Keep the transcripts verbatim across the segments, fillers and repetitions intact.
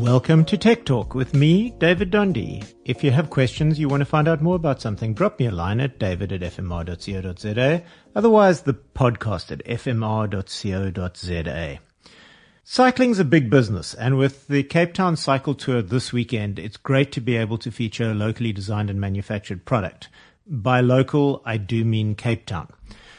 Welcome to Tech Talk with me, David Dundee. If you have questions, you want to find out more about something, drop me a line at david at f m r dot co dot z a. Otherwise, the podcast at f m r dot co dot z a. Cycling's a big business, and with the Cape Town Cycle Tour this weekend, it's great to be able to feature a locally designed and manufactured product. By local, I do mean Cape Town.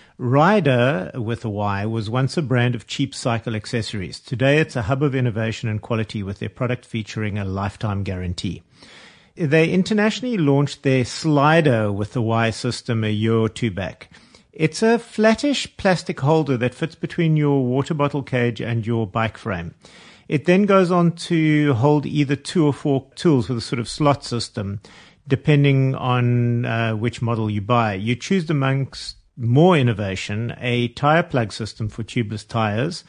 Ryder, with a Y, was once a brand of cheap cycle accessories. Today, it's a hub of innovation and quality with their product featuring a lifetime guarantee. They internationally launched their Slider with the Y system a year or two back. It's a flattish plastic holder that fits between your water bottle cage and your bike frame. It then goes on to hold either two or four tools with a sort of slot system, depending on uh, which model you buy. You choose amongst more innovation, a tire plug system for tubeless tires,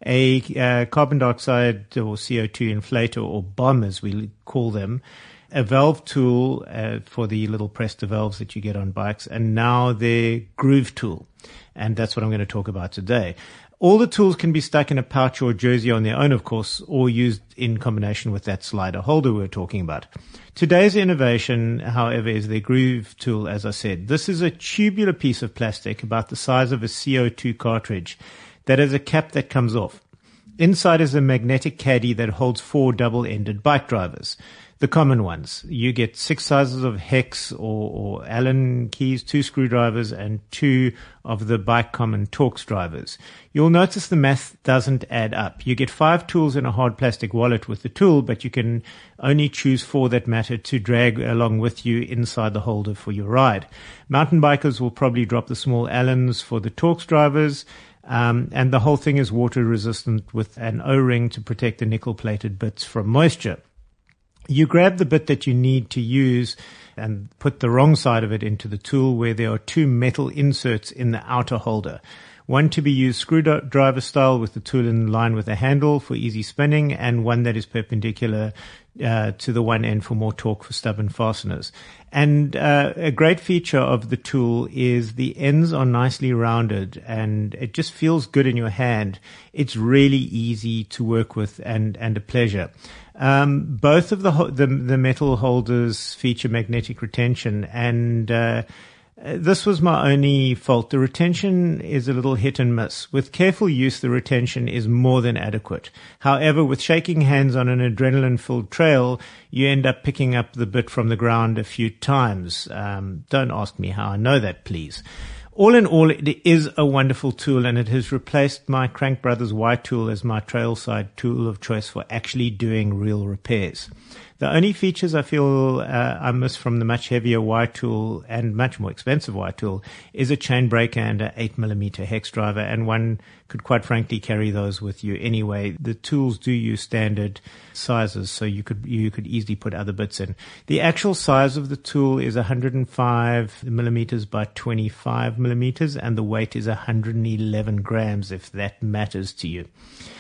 a uh, carbon dioxide or C O two inflator or bomb as we call them, a valve tool uh, for the little Presta valves that you get on bikes, and now their groove tool. And that's what I'm going to talk about today. All the tools can be stuck in a pouch or jersey on their own, of course, or used in combination with that slider holder we were talking about. Today's innovation, however, is their groove tool, as I said. This is a tubular piece of plastic about the size of a C O two cartridge that has a cap that comes off. Inside is a magnetic caddy that holds four double-ended bike drivers. The common ones. You get six sizes of hex or, or Allen keys, two screwdrivers, and two of the Bike Common Torx drivers. You'll notice the math doesn't add up. You get five tools in a hard plastic wallet with the tool, but you can only choose four that matter to drag along with you inside the holder for your ride. Mountain bikers will probably drop the small Allens for the Torx drivers. Um, and the whole thing is water resistant with an O-ring to protect the nickel-plated bits from moisture. You grab the bit that you need to use and put the wrong side of it into the tool where there are two metal inserts in the outer holder. One to be used screwdriver style with the tool in line with the handle for easy spinning, and one that is perpendicular uh, to the one end for more torque for stubborn fasteners. And uh, a great feature of the tool is the ends are nicely rounded and it just feels good in your hand. It's really easy to work with and, and a pleasure. Um, both of the, the the metal holders feature magnetic retention, and uh, this was my only fault. The retention is a little hit and miss. With careful use, the retention is more than adequate. However, with shaking hands on an adrenaline-filled trail, you end up picking up the bit from the ground a few times. Um, don't ask me how I know that, please. All in all, it is a wonderful tool, and it has replaced my Crank Brothers Y tool as my trailside tool of choice for actually doing real repairs. The only features I feel uh, I miss from the much heavier Y tool and much more expensive Y tool is a chain breaker and an eight millimeter hex driver, and one could quite frankly carry those with you anyway. The tools do use standard sizes, so you could you could easily put other bits in. The actual size of the tool is one hundred five millimeters by twenty-five millimeters, and the weight is one hundred eleven grams, if that matters to you.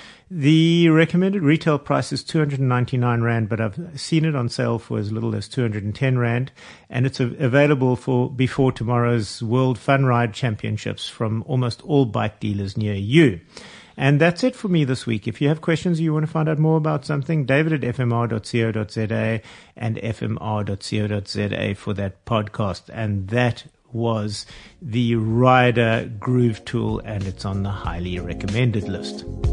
The recommended retail price is two hundred ninety-nine rand, but I've seen it on sale for as little as two hundred ten rand, and it's available for before tomorrow's World Fun Ride Championships from almost all bike dealers near you. And that's it for me this week. If you have questions or you want to find out more about something, david at f m r dot co dot z a and f m r dot co dot z a for that podcast. And that was the Ryder Groove Tool, and it's on the highly recommended list.